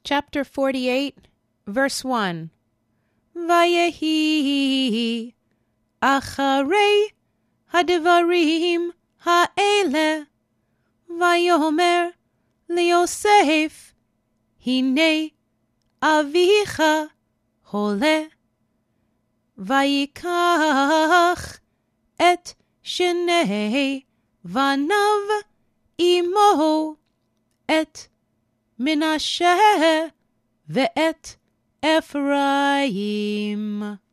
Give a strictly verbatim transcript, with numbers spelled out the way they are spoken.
Chapter forty-eight, verse one. Vayehi acharei hadvarim ha'ele vayomer liYosef hine avicha hole vayikach et shnei vanav imo et Menashe ve'et Ephraim.